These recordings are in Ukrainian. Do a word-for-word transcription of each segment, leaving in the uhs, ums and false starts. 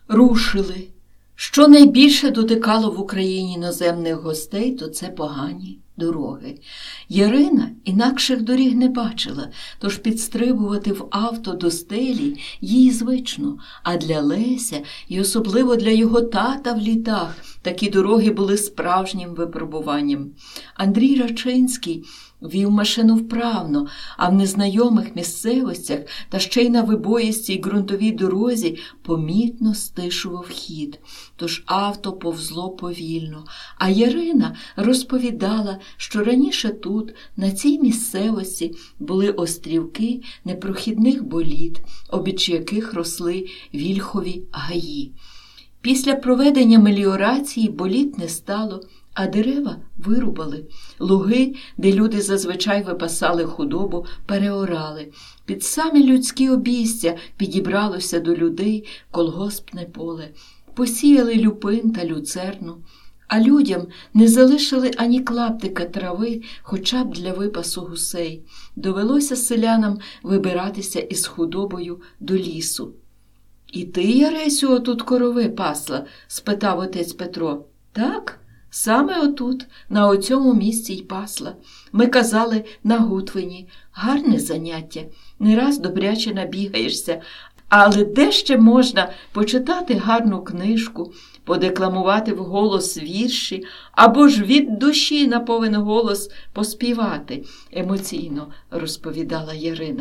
Рушили. Що найбільше дотикало в Україні іноземних гостей, то це погані дороги. Ярина інакших доріг не бачила, тож підстрибувати в авто до стелі їй звично. А для Леся, і особливо для його тата в літах, такі дороги були справжнім випробуванням. Андрій Рачинський вів машину вправно, а в незнайомих місцевостях та ще й на вибоїстій ґрунтовій дорозі помітно стишував хід. Тож авто повзло повільно, а Ярина розповідала, що раніше тут, на цій місцевості, були острівки непрохідних боліт, обіч яких росли вільхові гаї. Після проведення меліорації боліт не стало, а дерева вирубали. Луги, де люди зазвичай випасали худобу, переорали. Під самі людські обійстя підібралося до людей колгоспне поле. Посіяли люпин та люцерну, а людям не залишили ані клаптика трави, хоча б для випасу гусей. Довелося селянам вибиратися із худобою до лісу. «І ти, Яресю, отут корови пасла?» – спитав отець Петро. «Так, саме отут, на оцьому місці й пасла. Ми казали на Гутвині. Гарне заняття, не раз добряче набігаєшся. Але де ще можна почитати гарну книжку, подекламувати вголос вірші, або ж від душі на повен голос поспівати?» – емоційно розповідала Ярина.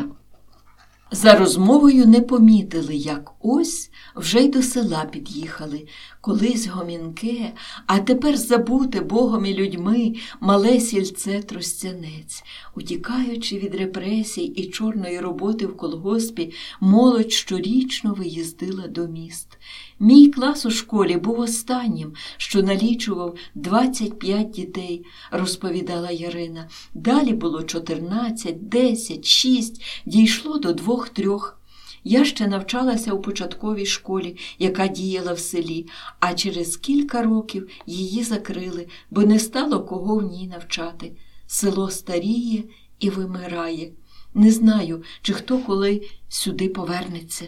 За розмовою не помітили, як ось вже й до села під'їхали. Колись гомінке, а тепер забуте Богом і людьми мале сільце Тростянець. Утікаючи від репресій і чорної роботи в колгоспі, молодь щорічно виїздила до міст. Мій клас у школі був останнім, що налічував двадцять п'ять дітей, розповідала Ярина. Далі було чотирнадцять, десять, шість, дійшло до двох-трьох. Я ще навчалася у початковій школі, яка діяла в селі, а через кілька років її закрили, бо не стало кого в ній навчати. Село старіє і вимирає. Не знаю, чи хто коли сюди повернеться.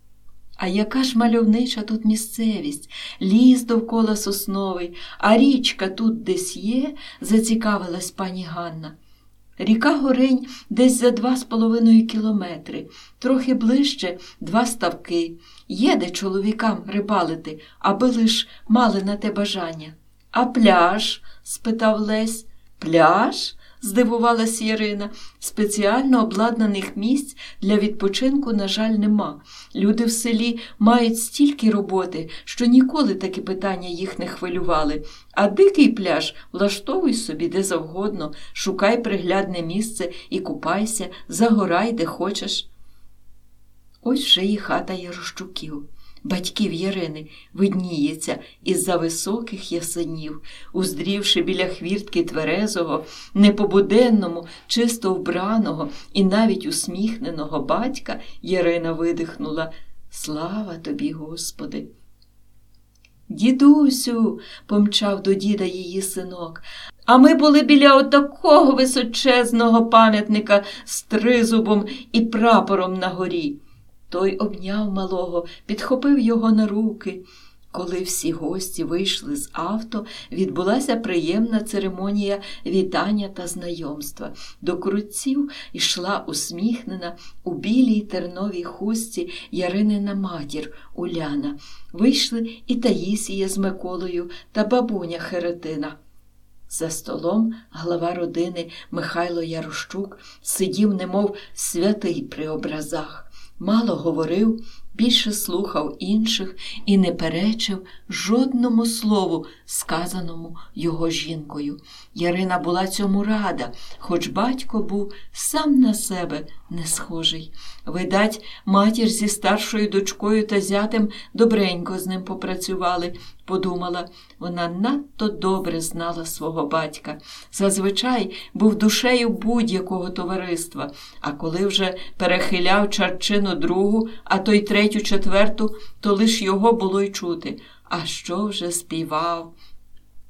А яка ж мальовнича тут місцевість, ліс довкола сосновий, а річка тут десь є, зацікавилась пані Ганна. Ріка Горинь десь за два з половиною кілометри, трохи ближче два ставки. Є де чоловікам рибалити, аби лиш мали на те бажання. А пляж? – спитав Лесь. Пляж? – здивувалась Ярина. Спеціально обладнаних місць для відпочинку, на жаль, нема. Люди в селі мають стільки роботи, що ніколи такі питання їх не хвилювали. А дикий пляж влаштовуй собі де завгодно, шукай приглядне місце і купайся, загорай де хочеш. Ось вже і хата Ярощуків, батьків Ярини, видніється із-за високих ясенів. Уздрівши біля хвіртки тверезого, непобуденному, чисто вбраного і навіть усміхненого батька, Ярина видихнула: «Слава тобі, Господи!» «Дідусю!» – помчав до діда її синок. «А ми були біля отакого височезного пам'ятника з тризубом і прапором на горі». Той обняв малого, підхопив його на руки. Коли всі гості вийшли з авто, відбулася приємна церемонія вітання та знайомства. До крутців йшла усміхнена у білій терновій хустці Яринина матір Уляна. Вийшли і Таїсія з Миколою та бабуня Херетина. За столом глава родини Михайло Ярощук сидів немов святий при образах. Мало говорив, більше слухав інших і не перечив жодному слову, сказаному його жінкою. Ярина була цьому рада, хоч батько був сам на себе не схожий. Видать, матір зі старшою дочкою та зятем добренько з ним попрацювали, подумала. Вона надто добре знала свого батька. Зазвичай був душею будь-якого товариства, а коли вже перехиляв чарчину другу, а то й третю, четверту, то лиш його було й чути. А що вже співав?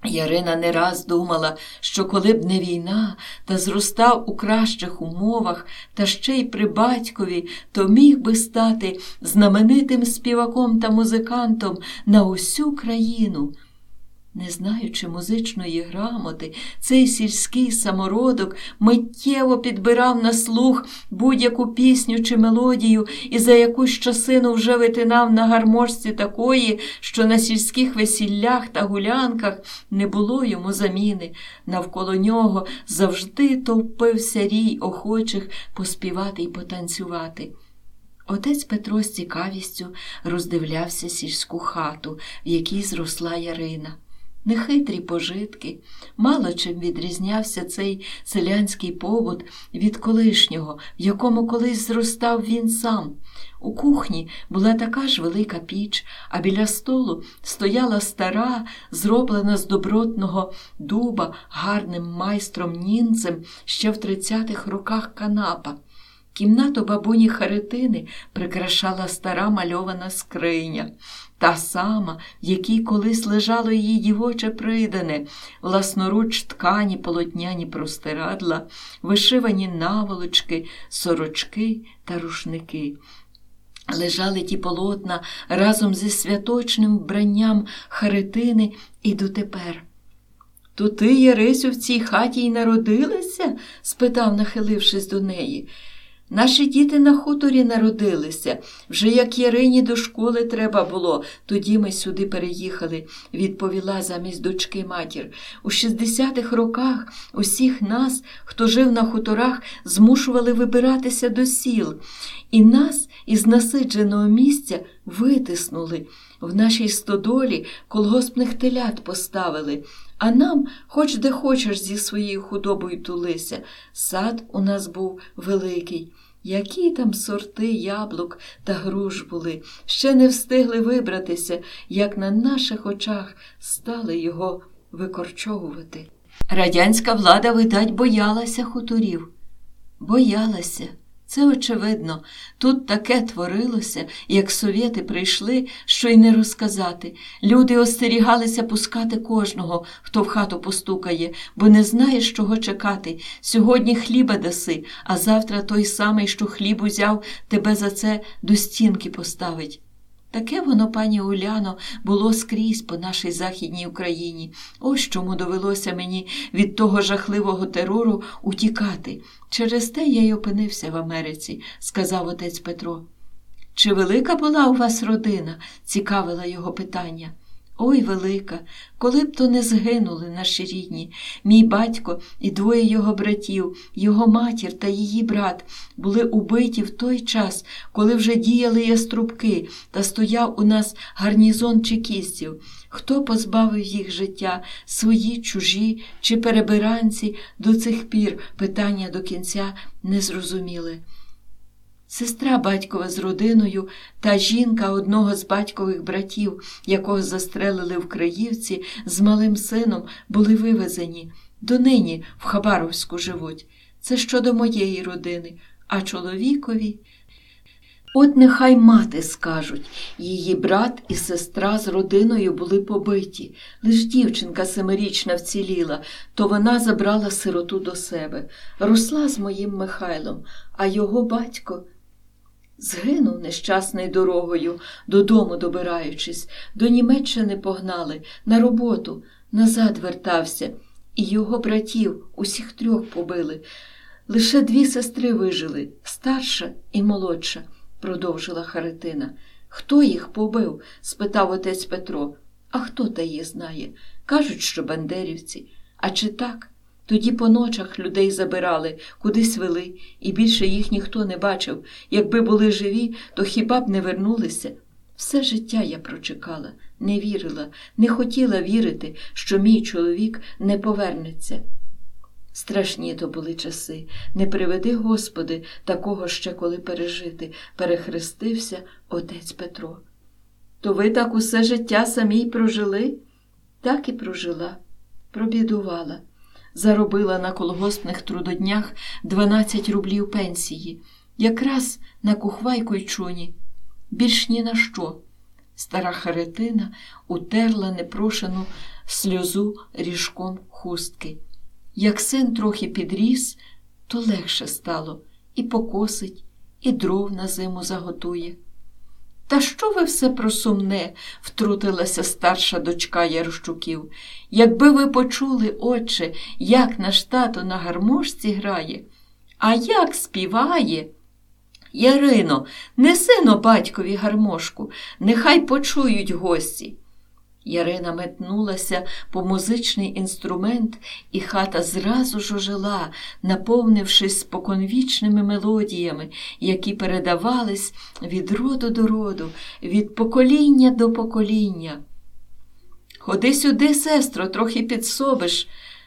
Ярина не раз думала, що коли б не війна, та зростав у кращих умовах, та ще й при батькові, то міг би стати знаменитим співаком та музикантом на усю країну. Не знаючи музичної грамоти, цей сільський самородок миттєво підбирав на слух будь-яку пісню чи мелодію і за якусь часину вже витинав на гармошці такої, що на сільських весіллях та гулянках не було йому заміни. Навколо нього завжди товпився рій охочих поспівати й потанцювати. Отець Петро з цікавістю роздивлявся сільську хату, в якій зросла Ярина. Нехитрі пожитки, мало чим відрізнявся цей селянський побут від колишнього, в якому колись зростав він сам. У кухні була така ж велика піч, а біля столу стояла стара, зроблена з добротного дуба гарним майстром-німцем ще в тридцятих роках канапа. Кімнату бабуні Харитини прикрашала стара мальована скриня, та сама, в якій колись лежало її дівоче придане, власноруч ткані полотняні простирадла, вишивані наволочки, сорочки та рушники. Лежали ті полотна разом зі святочним вбранням Харитини і дотепер. «То ти, Ярисю, в цій хаті й народилася?» – спитав, нахилившись до неї. «Наші діти на хуторі народилися. Вже як Ярині до школи треба було, тоді ми сюди переїхали», – відповіла замість дочки матір. «У шістдесятих роках усіх нас, хто жив на хуторах, змушували вибиратися до сіл. І нас із насидженого місця витиснули. В нашій стодолі колгоспних телят поставили. А нам, хоч де хочеш, зі своєю худобою тулися. Сад у нас був великий. Які там сорти яблук та груш були. Ще не встигли вибратися, як на наших очах стали його викорчовувати». Радянська влада, видать, боялася хуторів. Боялася. Це очевидно. Тут таке творилося, як совєти прийшли, що й не розказати. Люди остерігалися пускати кожного, хто в хату постукає, бо не знаєш, чого чекати. Сьогодні хліба даси, а завтра той самий, що хліб узяв, тебе за це до стінки поставить. Таке воно, пані Уляно, було скрізь по нашій Західній Україні. Ось чому довелося мені від того жахливого терору утікати. Через те я й опинився в Америці, сказав отець Петро. «Чи велика була у вас родина?» – цікавила його питання. «Ой, велика! Коли б то не згинули наші рідні. Мій батько і двоє його братів, його матір та її брат були убиті в той час, коли вже діяли яструбки та стояв у нас гарнізон чекістів. Хто позбавив їх життя, свої, чужі чи перебиранці, до цих пір питання до кінця не зрозуміли». Сестра батькова з родиною та жінка одного з батькових братів, якого застрелили в Криївці, з малим сином були вивезені. Донині в Хабаровську живуть. Це щодо моєї родини. А чоловікові... От нехай мати скажуть. Її брат і сестра з родиною були побиті. Лиш дівчинка семирічна вціліла, то вона забрала сироту до себе. Росла з моїм Михайлом, а його батько... Згинув нещасний дорогою, додому добираючись. До Німеччини погнали, на роботу, назад вертався. І його братів усіх трьох побили. Лише дві сестри вижили, старша і молодша, продовжила Харитина. «Хто їх побив?» – спитав отець Петро. «А хто та її знає? Кажуть, що бандерівці. А чи так? Тоді по ночах людей забирали, кудись вели, і більше їх ніхто не бачив. Якби були живі, то хіба б не вернулися? Все життя я прочекала, не вірила, не хотіла вірити, що мій чоловік не повернеться». Страшні то були часи. Не приведи, Господи, такого ще коли пережити, перехрестився отець Петро. «То ви так усе життя самі й прожили?» «Так і прожила, пробідувала. Заробила на колгоспних трудоднях дванадцять рублів пенсії. Якраз на кухвайку й чуні. Більш ні на що. Стара Харитина утерла непрошену сльозу ріжком хустки. Як син трохи підріс, то легше стало. І покосить, і дров на зиму заготує. «Та що ви все про сумне?» – втрутилася старша дочка Ярощуків. «Якби ви почули, отче, як наш тато на гармошці грає, а як співає! Ярино, неси-но батькові гармошку, нехай почують гості!» Ярина метнулася по музичний інструмент, і хата зразу ж ожила, наповнившись споконвічними мелодіями, які передавались від роду до роду, від покоління до покоління. «Ходи сюди, сестро, трохи підсобиш»,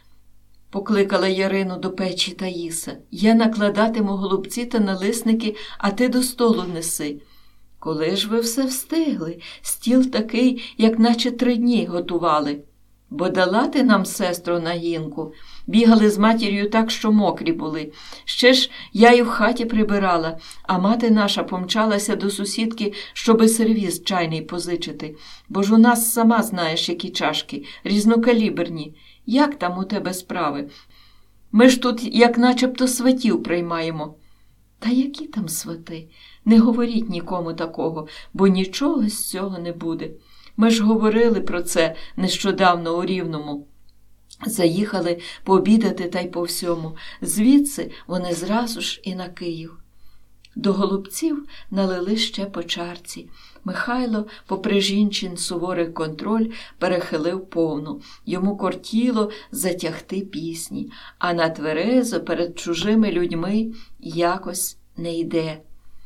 – покликала Ярину до печі Таїса. «Я накладатиму голубці та налисники, а ти до столу неси». «Коли ж ви все встигли? Стіл такий, як наче три дні готували. Бо дала ти нам, сестро, нагінку. Бігали з матір'ю так, що мокрі були. Ще ж я й в хаті прибирала, а мати наша помчалася до сусідки, щоби сервіз чайний позичити. Бо ж у нас, сама знаєш, які чашки, різнокаліберні. Як там у тебе справи? Ми ж тут, як начебто, сватів приймаємо». «Та які там свати? Не говоріть нікому такого, бо нічого з цього не буде. Ми ж говорили про це нещодавно у Рівному. Заїхали пообідати та й по всьому. Звідси вони зразу ж і на Київ». До голубців налили ще по чарці. Михайло, попри жінчин суворий контроль, перехилив повну. Йому кортіло затягти пісні, а на тверезо перед чужими людьми якось не йде.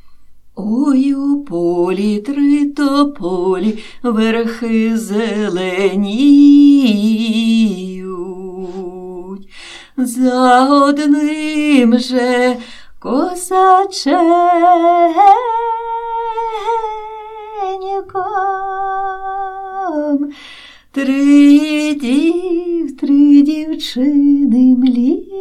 «Ой, у полі три тополі, верхи зеленіють, за одним же козаченьком три дів, три дівчини мліють».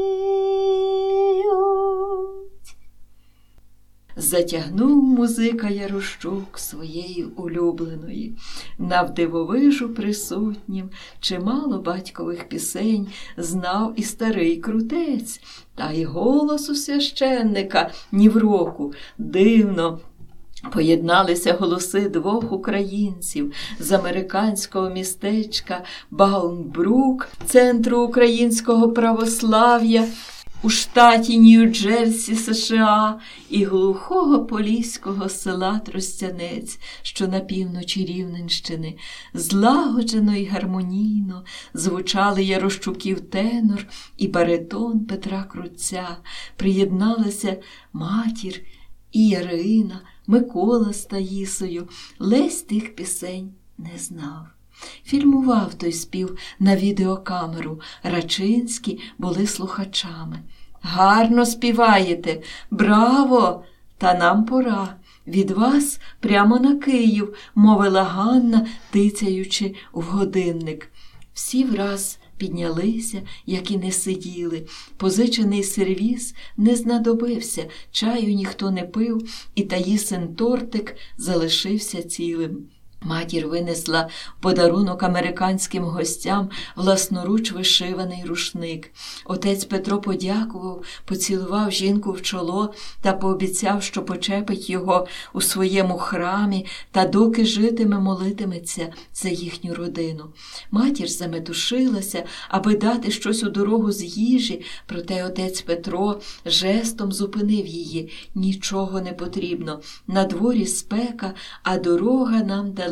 Затягнув музика Ярощук своєї улюбленої. Навдивовижу присутнім чимало батькових пісень знав і старий крутець, та й голос у священника ні в року. Дивно поєдналися голоси двох українців з американського містечка Баунбрук, центру українського православ'я у штаті Нью-Джерсі, США, і глухого поліського села Тростянець, що на півночі Рівненщини. Злагоджено й гармонійно звучали Ярощуків тенор і баритон Петра Крутця. Приєдналася матір і Ярина, Микола з Таїсою. Лесь тих пісень не знав. Фільмував той спів на відеокамеру. Рачинські були слухачами. «Гарно співаєте! Браво! Та нам пора. Від вас прямо на Київ», – мовила Ганна, тицяючи в годинник. Всі враз піднялися, як і не сиділи. Позичений сервіз не знадобився, чаю ніхто не пив, і Таїсин тортик залишився цілим. Матір винесла в подарунок американським гостям власноруч вишиваний рушник. Отець Петро подякував, поцілував жінку в чоло та пообіцяв, що почепить його у своєму храмі та доки житиме, молитиметься за їхню родину. Матір заметушилася, аби дати щось у дорогу з їжі, проте отець Петро жестом зупинив її. «Нічого не потрібно. На дворі спека, а дорога нам далека.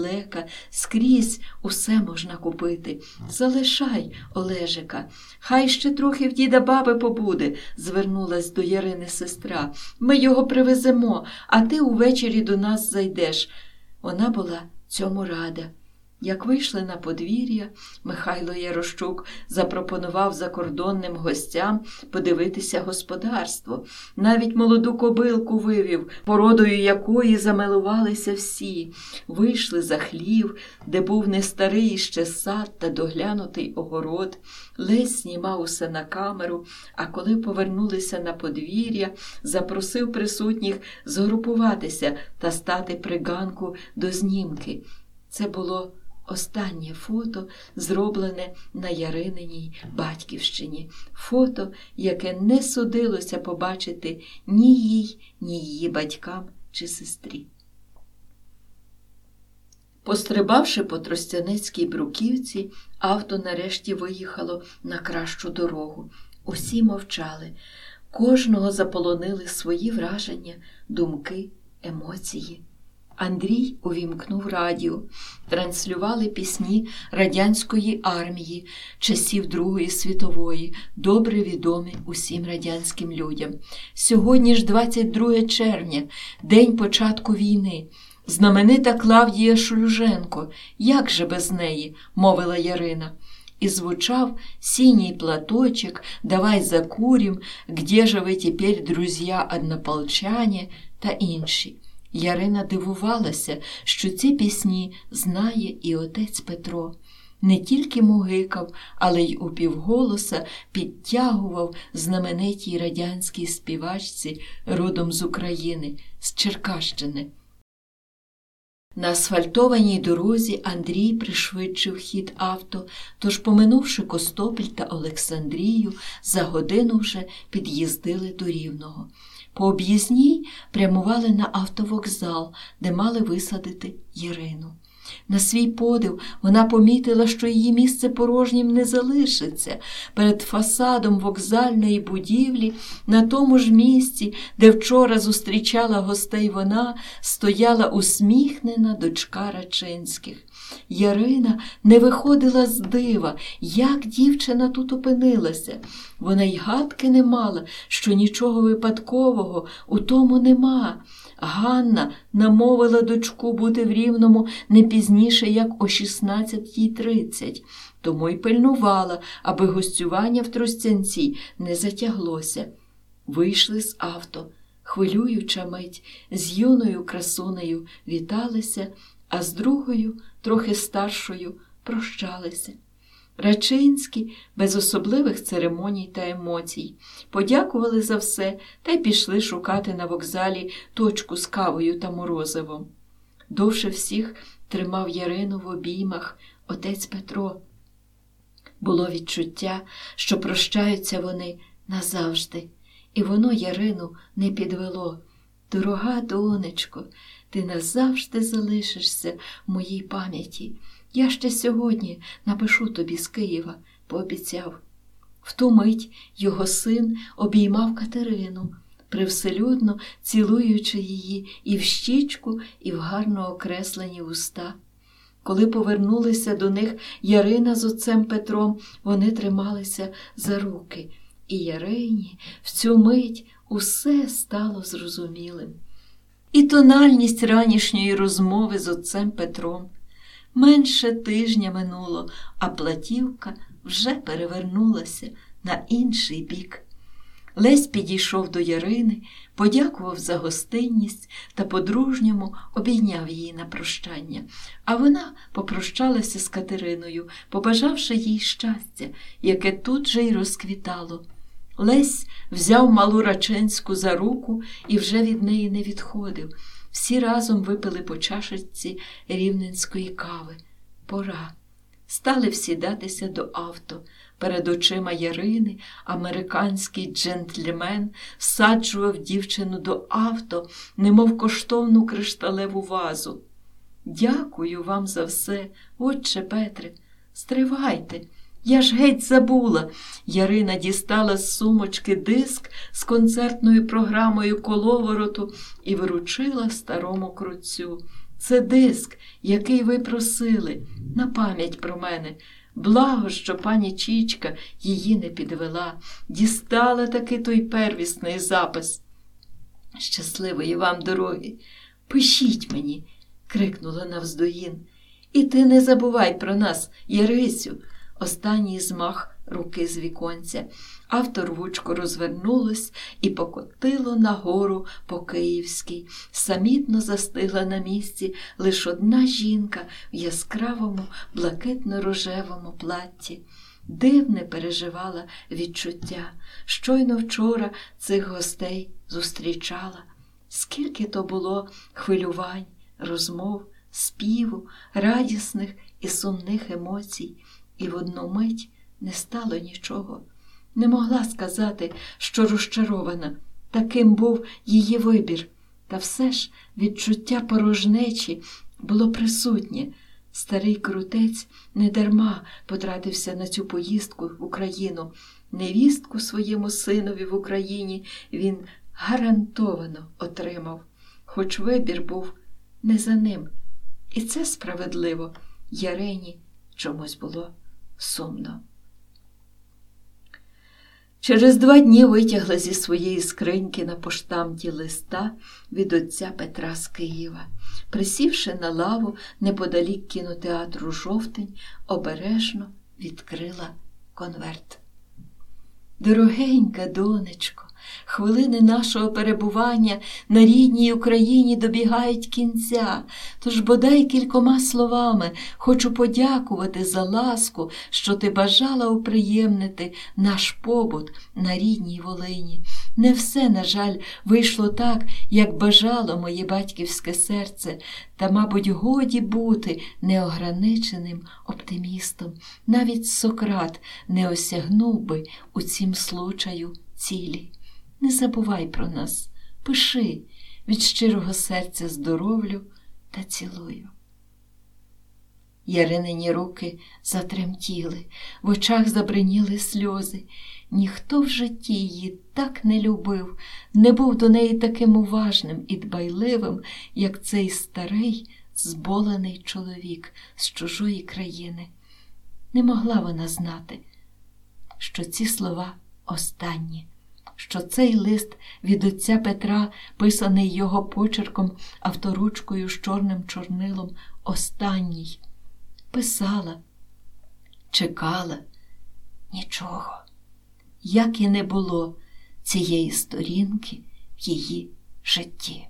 Скрізь усе можна купити. Залишай Олежика. Хай ще трохи в діда баби побуде», – звернулась до Ярини сестра. «Ми його привеземо, а ти увечері до нас зайдеш». Вона була цьому рада. Як вийшли на подвір'я, Михайло Ярощук запропонував закордонним гостям подивитися господарство. Навіть молоду кобилку вивів, породою якої замилувалися всі. Вийшли за хлів, де був не старий іще сад та доглянутий огород. Лесь знімав усе на камеру, а коли повернулися на подвір'я, запросив присутніх згрупуватися та стати при ганку до знімки. Це було останнє фото, зроблене на Ярининій батьківщині. Фото, яке не судилося побачити ні їй, ні її батькам чи сестрі. Пострибавши по Тростянецькій бруківці, авто нарешті виїхало на кращу дорогу. Усі мовчали. Кожного заполонили свої враження, думки, емоції. Андрій увімкнув радіо. Транслювали пісні радянської армії, часів Другої світової, добре відомі усім радянським людям. Сьогодні ж двадцять друге червня, день початку війни. Знаменита Клавдія Шлюженко, як же без неї, мовила Ярина. І звучав «Синій платочек», «Давай закурим», «Где же ви тепер, друзья однополчане» та інші. Ярина дивувалася, що ці пісні знає і отець Петро. Не тільки мугикав, але й упівголоса підтягував знаменитій радянській співачці родом з України, з Черкащини. На асфальтованій дорозі Андрій пришвидшив хід авто, тож, поминувши Костопіль та Олександрію, за годину вже під'їздили до Рівного. По об'їзній прямували на автовокзал, де мали висадити Ярину. На свій подив вона помітила, що її місце порожнім не залишиться. Перед фасадом вокзальної будівлі, на тому ж місці, де вчора зустрічала гостей вона, стояла усміхнена дочка Рачинських. Ярина не виходила з дива, як дівчина тут опинилася. Вона й гадки не мала, що нічого випадкового у тому нема. Ганна намовила дочку бути в Рівному не пізніше, як о шістнадцятій тридцять, тому й пильнувала, аби гостювання в Тростянці не затяглося. Вийшли з авто. Хвилююча мить, з юною красунею віталися, а з другою, трохи старшою, прощалися. Рачинські, без особливих церемоній та емоцій, подякували за все та й пішли шукати на вокзалі точку з кавою та морозивом. Довше всіх тримав Ярину в обіймах отець Петро. Було відчуття, що прощаються вони назавжди, і воно Ярину не підвело. «Дорога донечко, ти назавжди залишишся в моїй пам'яті. Я ще сьогодні напишу тобі з Києва», – пообіцяв. В ту мить його син обіймав Катерину, привселюдно цілуючи її і в щічку, і в гарно окреслені уста. Коли повернулися до них Ярина з отцем Петром, вони трималися за руки. І Ярині в цю мить усе стало зрозумілим. І тональність ранішньої розмови з отцем Петром. Менше тижня минуло, а платівка вже перевернулася на інший бік. Лесь підійшов до Ярини, подякував за гостинність та по-дружньому обійняв її на прощання. А вона попрощалася з Катериною, побажавши їй щастя, яке тут же й розквітало. Лесь взяв малу Рачинську за руку і вже від неї не відходив. Всі разом випили по чашечці рівненської кави. Пора. Стали всідатися до авто. Перед очима Ярини американський джентльмен всаджував дівчину до авто, немов коштовну кришталеву вазу. «Дякую вам за все, отче Петре. Стривайте, я ж геть забула». Ярина дістала з сумочки диск з концертною програмою «Коловороту» і вручила старому крутцю. «Це диск, який ви просили, на пам'ять про мене. Благо, що пані Чічка її не підвела. Дістала таки той первісний запис». «Щасливої вам дороги! Пишіть мені!» – крикнула навздогін. І ти не забувай про нас, Єрисю. Останній змах руки з віконця. Авто рвучко розвернулось і покотило нагору по Київській. Самітно застигла на місці лиш одна жінка в яскравому блакитно-рожевому платті. Дивне переживала відчуття. Щойно вчора цих гостей зустрічала. Скільки то було хвилювань, розмов, співу, радісних і сумних емоцій. І в одну мить не стало нічого. Не могла сказати, що розчарована. Таким був її вибір. Та все ж відчуття порожнечі було присутнє. Старий крутець недарма потратився на цю поїздку в Україну. Невістку своєму синові в Україні він гарантовано отримав. Хоч вибір був не за ним. І це справедливо. Ярині чомусь було сумно. Через два дні витягла зі своєї скриньки на поштамті листа від отця Петра з Києва. Присівши на лаву неподалік кінотеатру «Жовтень», обережно відкрила конверт. Дорогенька донечко, хвилини нашого перебування на рідній Україні добігають кінця, тож бодай кількома словами хочу подякувати за ласку, що ти бажала уприємнити наш побут на рідній Волині. Не все, на жаль, вийшло так, як бажало моє батьківське серце, та, мабуть, годі бути неограниченим оптимістом. Навіть Сократ не осягнув би у цім случаю цілі. Не забувай про нас, пиши, від щирого серця здоровлю та цілую. Яринині руки затремтіли, в очах забриніли сльози. Ніхто в житті її так не любив, не був до неї таким уважним і дбайливим, як цей старий, зболений чоловік з чужої країни. Не могла вона знати, що ці слова останні, що цей лист від отця Петра, писаний його почерком авторучкою з чорним чорнилом, останній. Писала, чекала, нічого. Як і не було цієї сторінки в її житті.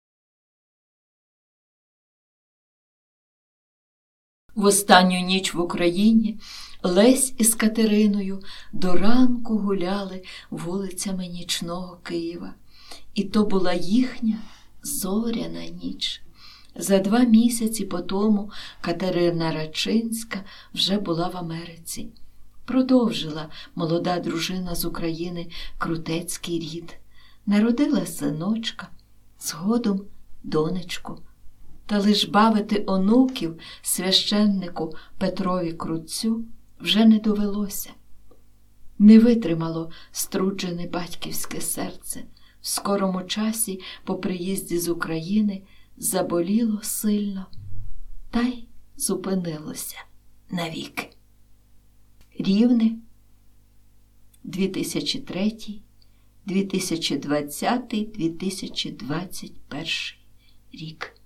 В останню ніч в Україні Лесь із Катериною до ранку гуляли вулицями нічного Києва. І то була їхня зоряна ніч. За два місяці по тому Катерина Рачинська вже була в Америці. Продовжила молода дружина з України крутецький рід. Народила синочка, згодом донечку. Та лиш бавити онуків священнику Петрові Крутцю вже не довелося. Не витримало струджене батьківське серце. В скорому часі по приїзді з України заболіло сильно, та й зупинилося навіки. Рівне, дві тисячі третій, дві тисячі двадцятий, дві тисячі двадцять перший рік.